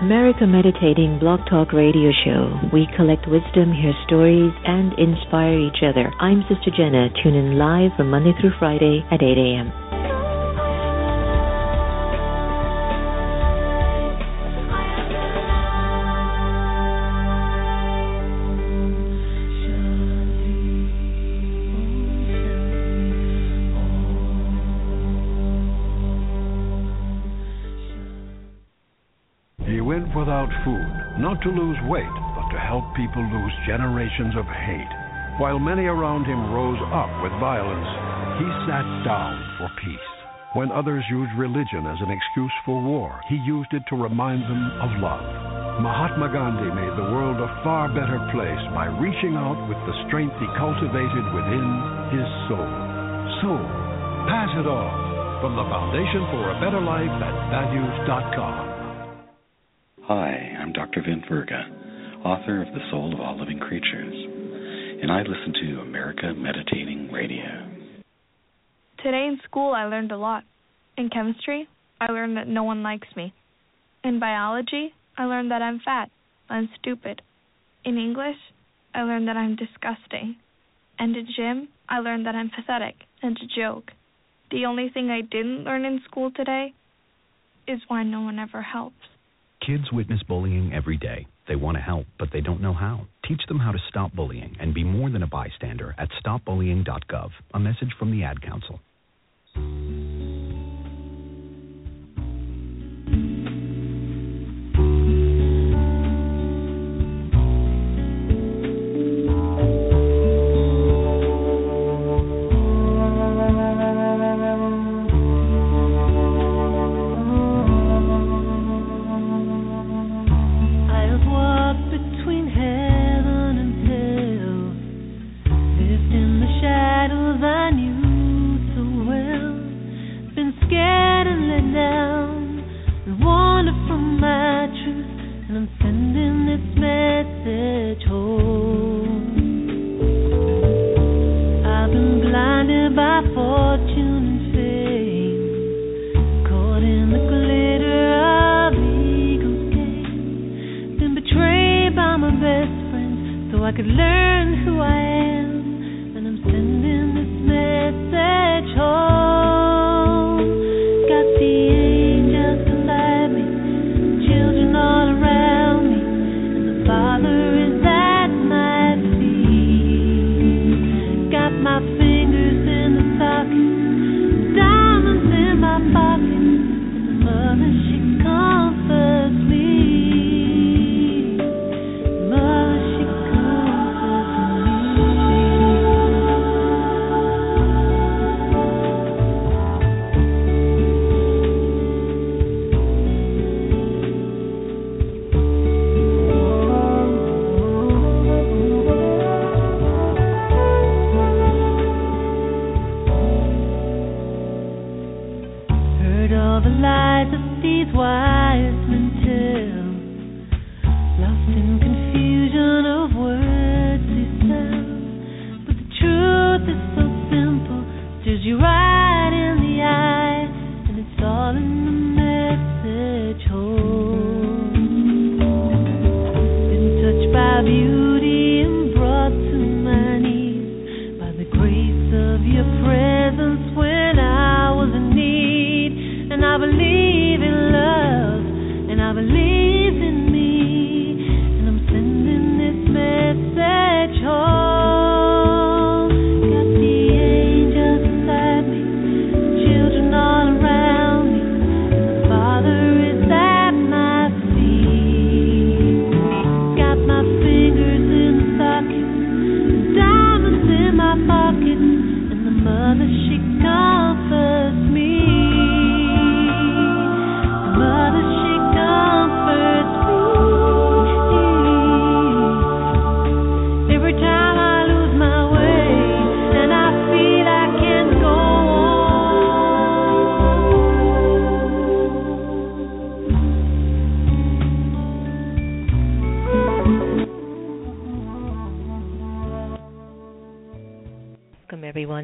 America Meditating Blog Talk Radio Show. We collect wisdom, hear stories, and inspire each other. I'm Sister Jenna. Tune in live from Monday through Friday at 8 a.m. Without food, not to lose weight, but to help people lose generations of hate. While many around him rose up with violence, he sat down for peace. When others used religion as an excuse for war, he used it to remind them of love. Mahatma Gandhi made the world a far better place by reaching out with the strength he cultivated within his soul. Soul, pass it on. From the Foundation for a Better Life at values.com. Hi, I'm Dr. Vin Verga, author of The Soul of All Living Creatures, and I listen to America Meditating Radio. Today in school I learned a lot. In chemistry, I learned that no one likes me. In biology, I learned that I'm fat, I'm stupid. In English, I learned that I'm disgusting. And in gym, I learned that I'm pathetic and a joke. The only thing I didn't learn in school today is why no one ever helps. Kids witness bullying every day. They want to help, but they don't know how. Teach them how to stop bullying and be more than a bystander at stopbullying.gov. A message from the Ad Council. Got the angels beside me.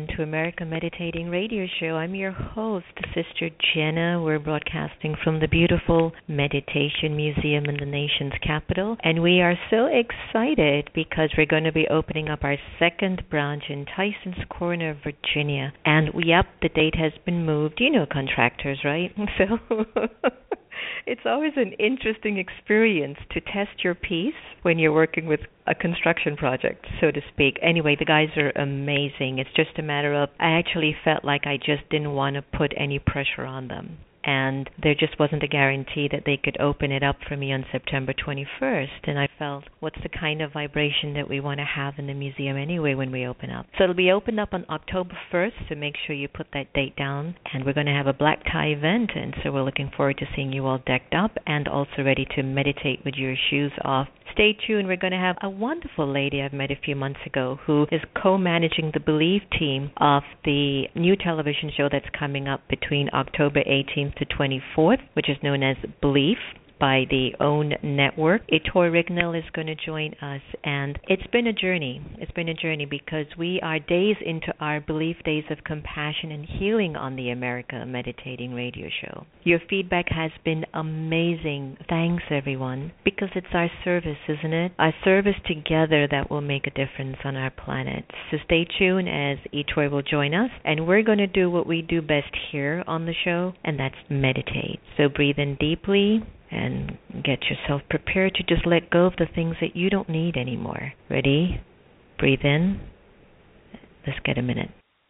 welcome to America Meditating Radio Show. I'm your host, Sister Jenna. We're broadcasting from the beautiful Meditation Museum in the nation's capital. And we are so excited because we're going to be opening up our second branch in Tysons Corner, Virginia. And the date has been moved. You know contractors, right? So it's always an interesting experience to test your piece when you're working with a construction project, so to speak. Anyway, the guys are amazing. It's just a matter of, I actually felt like I just didn't want to put any pressure on them. And there just wasn't a guarantee that they could open it up for me on September 21st. And I felt, what's the kind of vibration that we want to have in the museum anyway when we open up? So it'll be opened up on October 1st, so make sure you put that date down. And we're going to have a black tie event, and so we're looking forward to seeing you all decked up and also ready to meditate with your shoes off. Stay tuned. We're going to have a wonderful lady I've met a few months ago who is co-managing the Believe team of the new television show that's coming up between October 18th to 24th, which is known as Believe by the OWN network. Ettore Rignell is going to join us, and it's been a journey. It's been a journey because we are days into our Belief Days of Compassion and Healing on the America Meditating Radio Show. Your feedback has been amazing. Thanks, everyone, because it's our service, isn't it? Our service together that will make a difference on our planet. So stay tuned as Ettore will join us, and we're going to do what we do best here on the show, and that's meditate. So breathe in deeply and get yourself prepared to just let go of the things that you don't need anymore. Ready? Breathe in. Let's get a minute.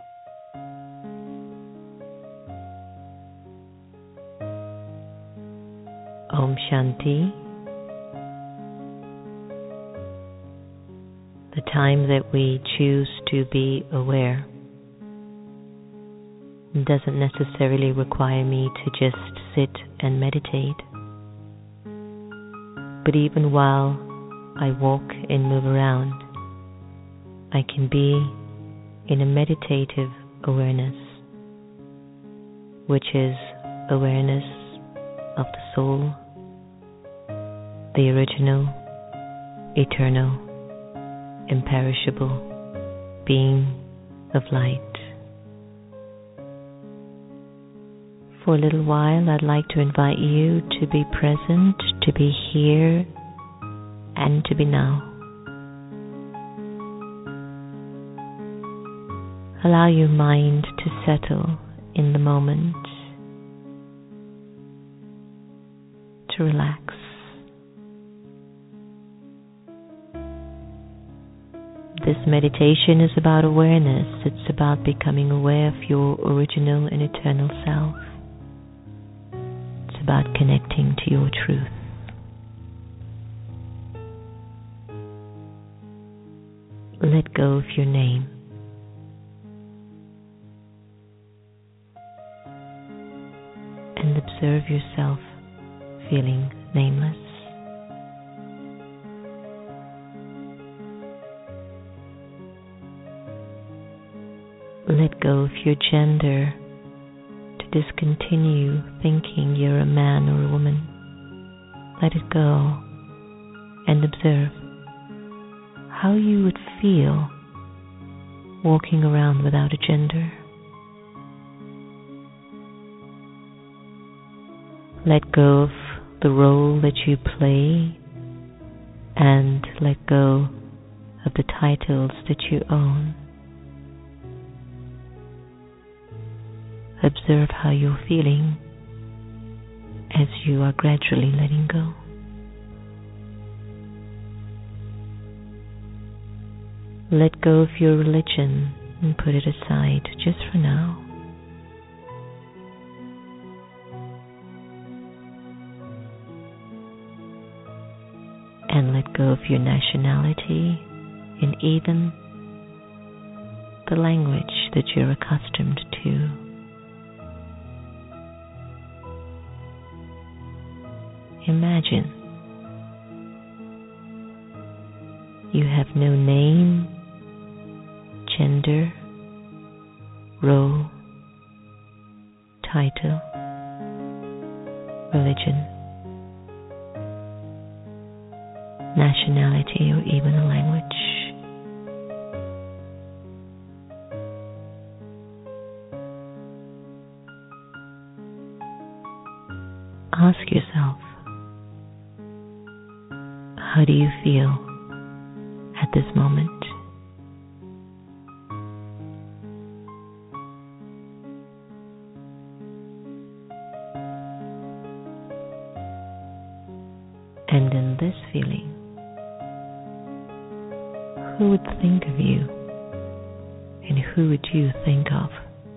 Om Shanti. The time that we choose to be aware doesn't necessarily require me to just sit and meditate. But even while I walk and move around, I can be in a meditative awareness, which is awareness of the soul, the original, eternal, imperishable being of light. For a little while, I'd like to invite you to be present, to be here, and to be now. Allow your mind to settle in the moment, to relax. This meditation is about awareness. It's about becoming aware of your original and eternal self. About connecting to your truth. Let go of your name. And observe yourself feeling nameless. Let go of your gender. Discontinue thinking you're a man or a woman. Let it go and observe how you would feel walking around without a gender. Let go of the role that you play and let go of the titles that you own. Observe how you're feeling as you are gradually letting go. Let go of your religion and put it aside just for now. And let go of your nationality and even the language that you're accustomed to. Imagine you have no name, gender, role, title, religion, nationality, or even a language. ask yourself, how do you feel at this moment? And in this feeling, who would think of you, and who would you think of?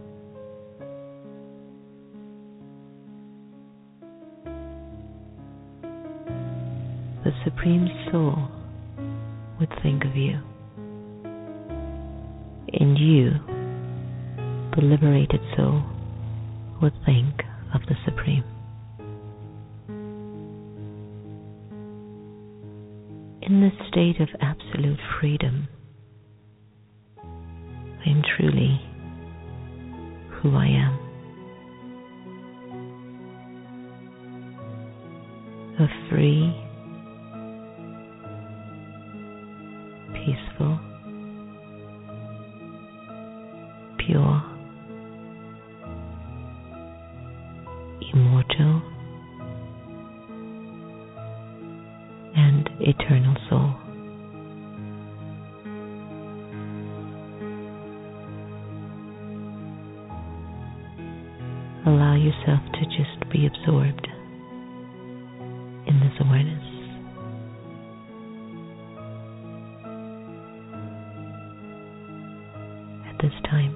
The Supreme Soul would think of you, and you, the liberated soul, would think of the Supreme. In this state of absolute freedom, I am truly who I am. A free, peaceful, pure, immortal, and eternal soul. Allow yourself to just be absorbed in this awareness. At this time,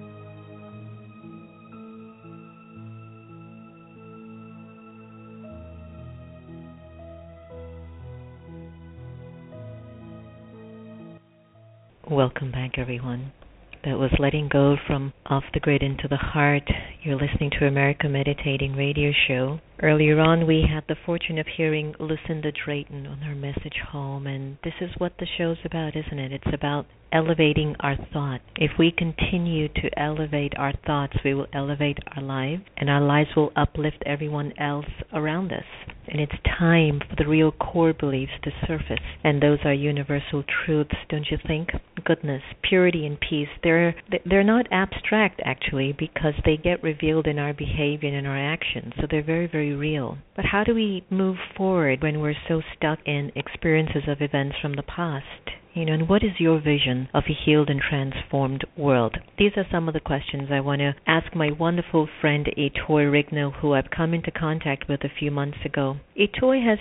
welcome back, everyone. That was Letting Go from Off the Grid into the Heart. You're listening to America Meditating Radio Show. Earlier on, we had the fortune of hearing Lucinda Drayton on her message home, and this is what the show's about, isn't it? It's about elevating our thought. If we continue to elevate our thoughts, we will elevate our lives, and our lives will uplift everyone else around us. And it's time for the real core beliefs to surface, and those are universal truths, don't you think? Goodness, purity, and peace. They're not abstract, actually, because they get revealed in our behavior and in our actions, so they're very, very real. But how do we move forward when we're so stuck in experiences of events from the past? And what is your vision of a healed and transformed world? These are some of the questions I want to ask my wonderful friend Itoy Rigno, who I've come into contact with a few months ago. Itoy has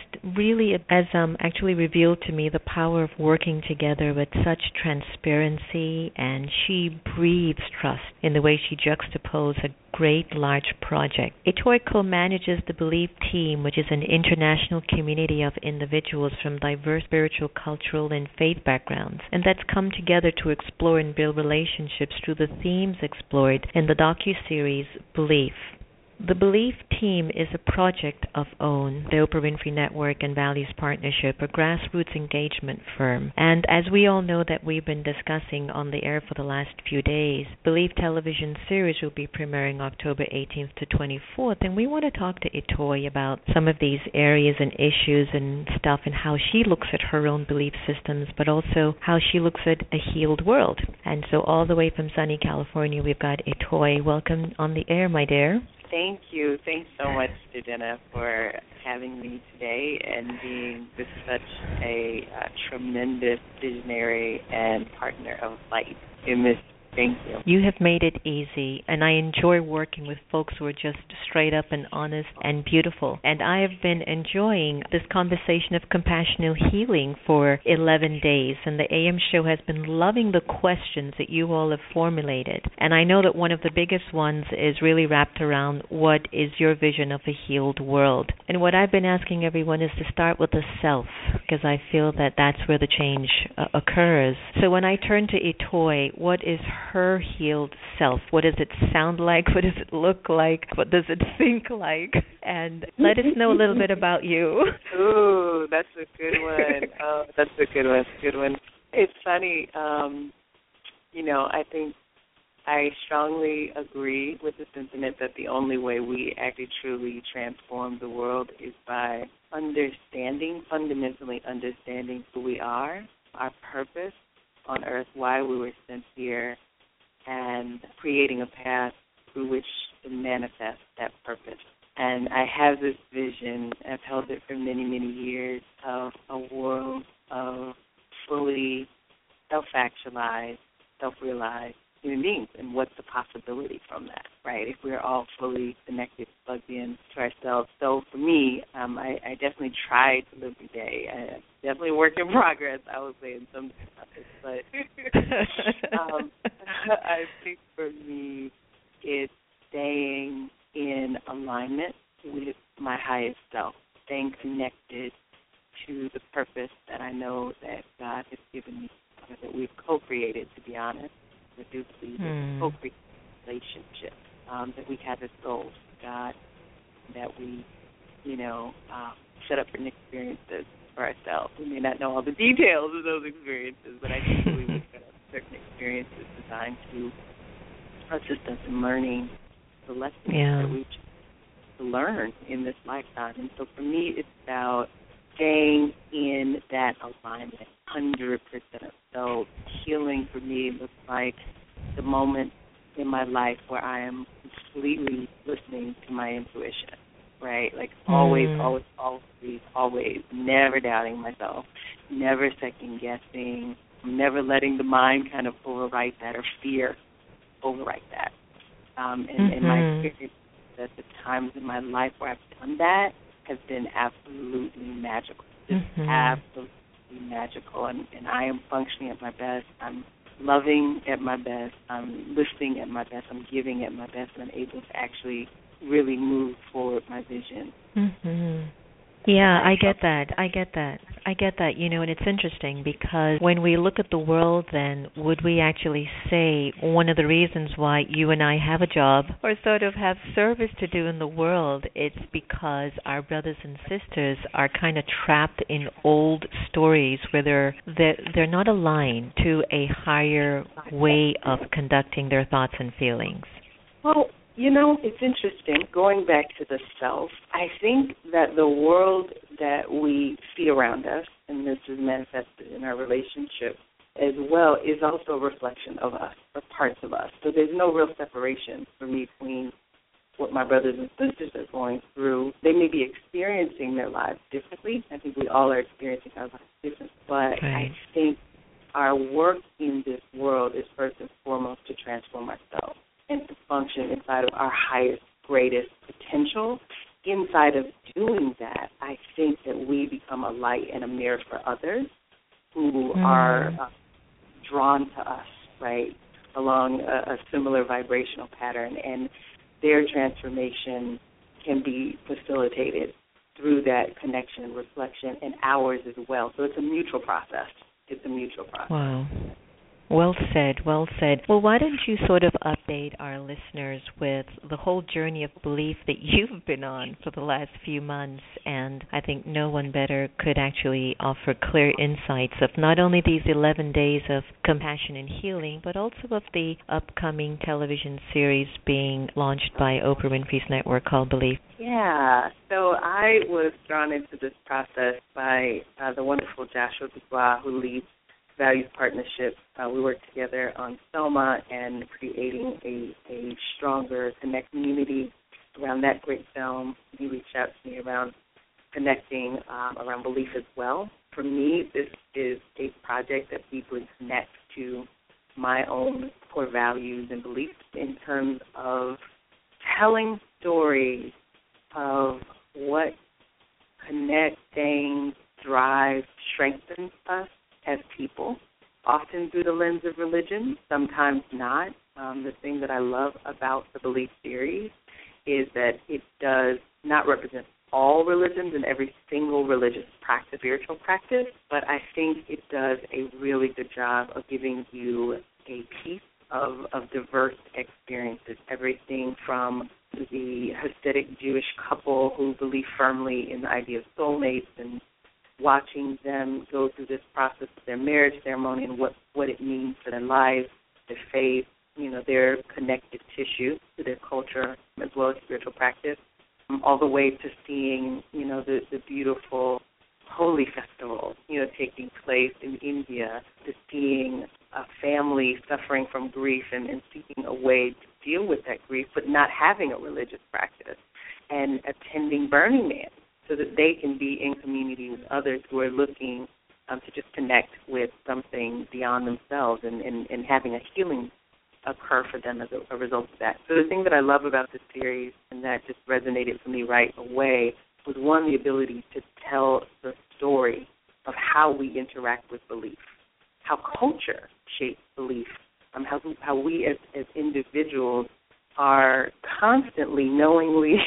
actually revealed to me the power of working together with such transparency, and she breathes trust in the way she juxtaposes a great large project. Itoy co-manages the Belief Team, which is an international community of individuals from diverse spiritual, cultural, and faith backgrounds, and that's come together to explore and build relationships through the themes explored in the docuseries Belief. The Belief Team is a project of OWN, the Oprah Winfrey Network and Values Partnership, a grassroots engagement firm. And as we all know that we've been discussing on the air for the last few days, Belief television series will be premiering October 18th to 24th, and we want to talk to Itoy about some of these areas and issues and stuff, and how she looks at her own belief systems, but also how she looks at a healed world. And so all the way from sunny California, we've got Itoy. Welcome on the air, my dear. Thank you. Thanks so much, Jenna, for having me today and being such a tremendous visionary and partner of light in this. Thank you. You have made it easy, and I enjoy working with folks who are just straight up and honest and beautiful. And I have been enjoying this conversation of compassionate healing for 11 days, and the AM show has been loving the questions that you all have formulated. And I know that one of the biggest ones is really wrapped around what is your vision of a healed world. And what I've been asking everyone is to start with the self, because I feel that that's where the change occurs. So when I turn to Itoy, what is her healed self? What does it sound like? What does it look like? What does it think like? And let us know a little bit about you. Ooh, that's a good one. Oh, that's a good one. Good one. It's funny. I think I strongly agree with the sentiment that the only way we actually truly transform the world is by fundamentally understanding who we are, our purpose on earth, why we were sent here, and creating a path through which to manifest that purpose. And I have this vision, I've held it for many, many years, of a world of fully self-actualized, self-realized human beings, and what's the possibility from that, right? If we're all fully connected, plugged in to ourselves. So for me, I definitely try to live every day. Definitely a work in progress, I would say, in some topics. But I think for me, it's staying in alignment with my highest self, staying connected to the purpose that I know that God has given me, that we've co-created, to be honest. I do believe it's a co-created relationship that we have as goals with God, that we, set up certain experiences for ourselves. We may not know all the details of those experiences, but I do believe we've set up certain experiences designed to assist us in learning the lessons that we learn in this lifetime. And so for me, it's about staying in that alignment 100%. So healing for me looks like the moment in my life where I am completely listening to my intuition, right? Like always, never doubting myself, never second-guessing, never letting the mind kind of overwrite that, or fear overwrite that. And my experience at the times in my life where I've done that has been absolutely magical, just absolutely magical. And I am functioning at my best. I'm loving at my best. I'm listening at my best. I'm giving at my best, and I'm able to actually really move forward my vision. Yeah, I get that. And it's interesting because when we look at the world, then would we actually say one of the reasons why you and I have a job or sort of have service to do in the world, it's because our brothers and sisters are kind of trapped in old stories where they're not aligned to a higher way of conducting their thoughts and feelings. Well, it's interesting. Going back to the self, I think that the world that we see around us, and this is manifested in our relationship as well, is also a reflection of us, or parts of us. So there's no real separation for me between what my brothers and sisters are going through. They may be experiencing their lives differently. I think we all are experiencing our lives differently. But I think our work in this world is first and foremost to transform ourselves and to function inside of our highest, greatest potential. Inside of doing that, I think that we become a light and a mirror for others who are drawn to us, right, along a similar vibrational pattern. And their transformation can be facilitated through that connection and reflection, and ours as well. So it's a mutual process. Wow. Well said, well said. Well, why don't you sort of update our listeners with the whole journey of belief that you've been on for the last few months, and I think no one better could actually offer clear insights of not only these 11 days of compassion and healing, but also of the upcoming television series being launched by Oprah Winfrey's network called Belief. Yeah, so I was drawn into this process by the wonderful Joshua Dubois, who leads Values Partnership. We worked together on Soma and creating a stronger Connect community around that great film. He reached out to me around connecting around belief as well. For me, this is a project that deeply connects to my own core values and beliefs in terms of telling stories of what connecting, drives, strengthens us as people, often through the lens of religion, sometimes not. The thing that I love about the Belief series is that it does not represent all religions and every single religious practice, spiritual practice, but I think it does a really good job of giving you a piece of diverse experiences, everything from the Hasidic Jewish couple who believe firmly in the idea of soulmates and watching them go through this process of their marriage ceremony and what it means for their lives, their faith, their connective tissue to their culture as well as spiritual practice, all the way to seeing, the beautiful Holi festival, taking place in India, to seeing a family suffering from grief and seeking a way deal with that grief, but not having a religious practice, and attending Burning Man so that they can be in community with others who are looking to just connect with something beyond themselves and having a healing occur for them as a result of that. So the thing that I love about this series, and that just resonated for me right away, was one, the ability to tell the story of how we interact with belief, how culture shapes belief, how we as individuals are constantly, knowingly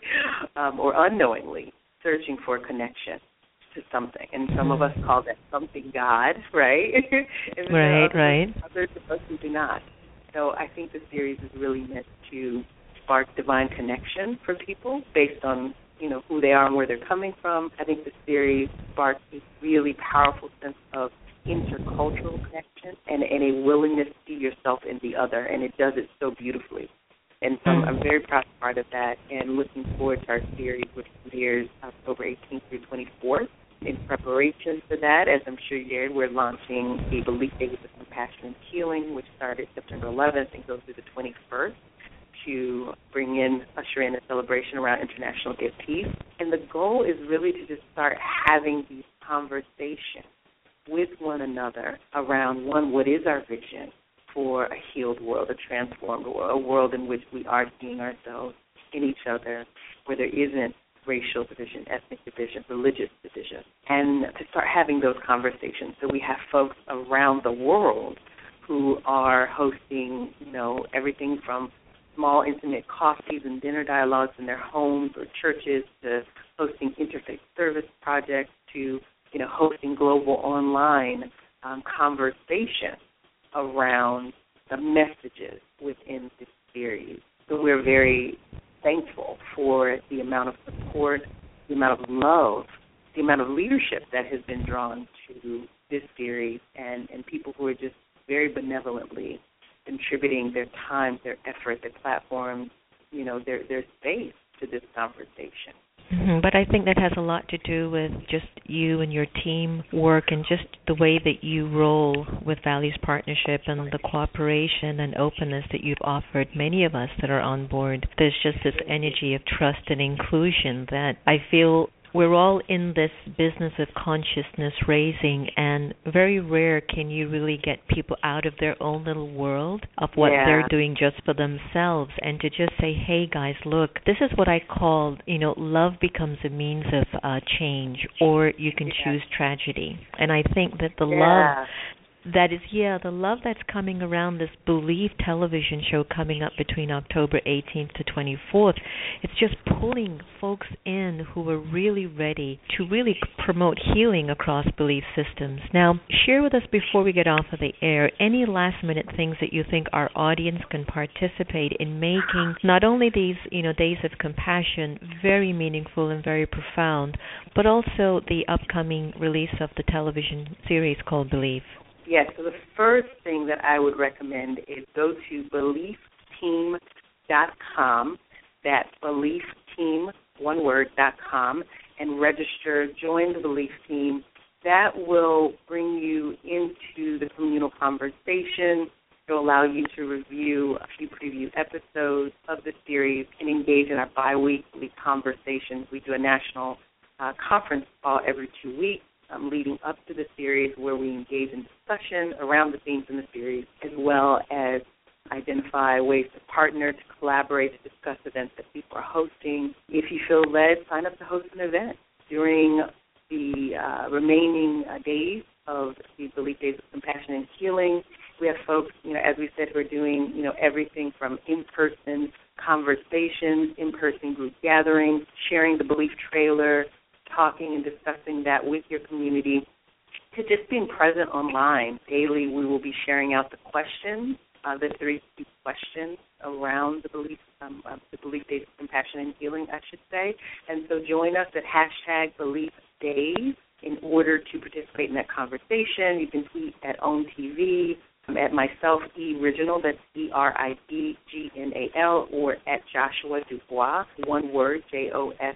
or unknowingly, searching for connection to something. And some of us call that something God, right? And right. Others of us who do not. So I think the series is really meant to spark divine connection for people based on, who they are and where they're coming from. I think the series sparks a really powerful sense of intercultural connection and a willingness to see yourself in the other, and it does it so beautifully. And so I'm very proud to be part of that and looking forward to our series, which premieres October 18th through 24th. In preparation for that, as I'm sure you heard, we're launching a Belief Days of Compassion and Healing, which started September 11th and goes through the 21st, to usher in a celebration around International Give Peace. And the goal is really to just start having these conversations with one another around, one, what is our vision for a healed world, a transformed world, a world in which we are seeing ourselves in each other, where there isn't racial division, ethnic division, religious division, and to start having those conversations. So we have folks around the world who are hosting, everything from small, intimate coffees and dinner dialogues in their homes or churches to hosting interfaith service projects to, hosting global online conversations around the messages within this series. So we're very thankful for the amount of support, the amount of love, the amount of leadership that has been drawn to this series, and people who are just very benevolently contributing their time, their effort, their platforms, their space to this conversation. But I think that has a lot to do with just you and your team work and just the way that you roll with Values Partnership and the cooperation and openness that you've offered many of us that are on board. There's just this energy of trust and inclusion that I feel we're all in this business of consciousness raising, and very rare can you really get people out of their own little world of what they're doing just for themselves, and to just say, hey guys, look, this is what I call, love becomes a means of change, or you can choose tragedy. And I think that the love the love that's coming around this Belief television show coming up between October 18th to 24th, it's just pulling folks in who are really ready to really promote healing across belief systems. Now, share with us before we get off of the air any last-minute things that you think our audience can participate in making not only these, days of compassion very meaningful and very profound, but also the upcoming release of the television series called Belief. Yes, so the first thing that I would recommend is go to BeliefTeam.com, that's BeliefTeam, one word, .com, and register, join the Belief Team. That will bring you into the communal conversation. It will allow you to review a few preview episodes of the series and engage in our bi-weekly conversations. We do a national conference call every 2 weeks. Leading up to the series, where we engage in discussion around the themes in the series, as well as identify ways to partner, to collaborate, to discuss events that people are hosting. If you feel led, sign up to host an event. During the remaining days of the Belief Days of Compassion and Healing, we have folks, as we said, who are doing, everything from in-person conversations, in-person group gatherings, sharing the Belief trailer, talking and discussing that with your community, to just being present online. Daily, we will be sharing out the questions, the 3 key questions around the Belief Days of Compassion and Healing, I should say. And so join us at #BeliefDays in order to participate in that conversation. You can tweet at OwnTV, at myself, E-Riginal, that's ERIDGNAL, or at Joshua Dubois, one word, JOSHUADUBOIS,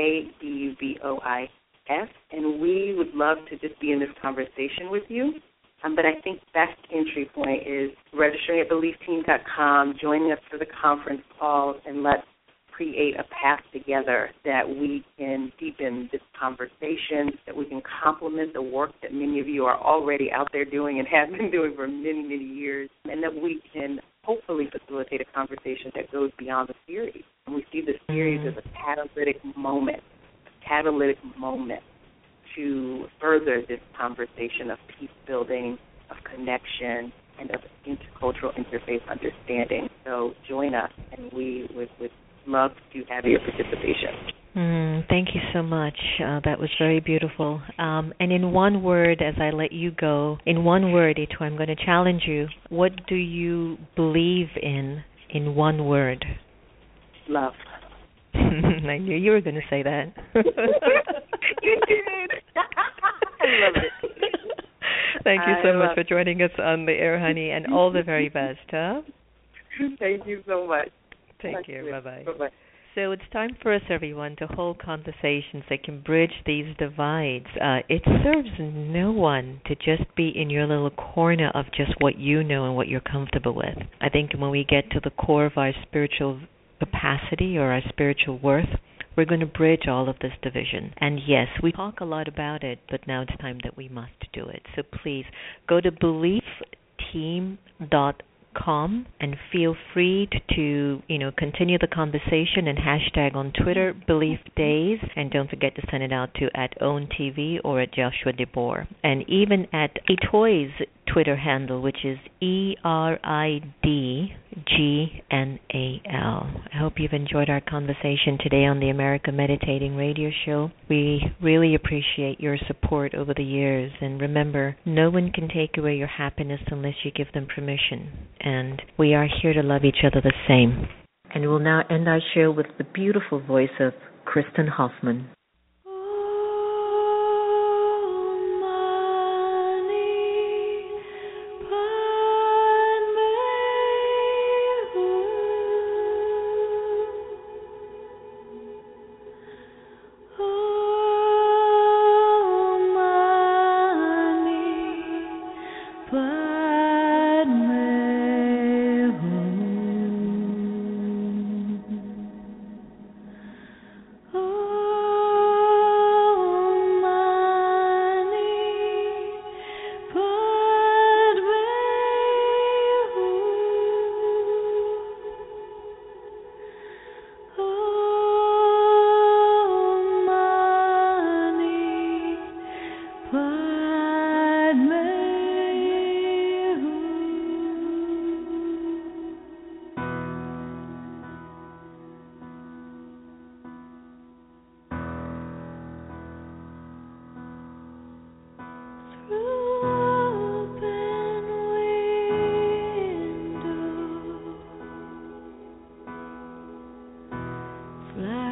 and we would love to just be in this conversation with you. But I think best entry point is registering at BeliefTeam.com, joining us for the conference calls, and let's create a path together that we can deepen this conversation, that we can complement the work that many of you are already out there doing and have been doing for many, many years, and that we can hopefully facilitate a conversation that goes beyond the series. And we see the series as a catalytic moment to further this conversation of peace building, of connection, and of intercultural interfaith understanding. So join us, and we would love to have your participation. Thank you so much. That was very beautiful. And in one word, as I let you go, in one word, Ito, I'm going to challenge you. What do you believe in one word? Love. I knew you were going to say that. You did. I love it. Thank you so much for joining us on the air, honey, and all the very best, huh? Thank you so much. Take care. Bye-bye. Bye-bye. So it's time for us, everyone, to hold conversations that can bridge these divides. It serves no one to just be in your little corner of just what you know and what you're comfortable with. I think when we get to the core of our spiritual capacity or our spiritual worth, we're going to bridge all of this division. And yes, we talk a lot about it, but now it's time that we must do it. So please go to BeliefTeam.com and feel free to continue the conversation and hashtag on Twitter Belief Days, and don't forget to send it out to @OwnTV or at Joshua DeBoer, and even at Itoy's Twitter handle, which is ERIDGNAL. I hope you've enjoyed our conversation today on the America Meditating Radio Show. We really appreciate your support over the years, and remember, no one can take away your happiness unless you give them permission, and we are here to love each other the same. And we'll now end our show with the beautiful voice of Kristen Hoffman. Fly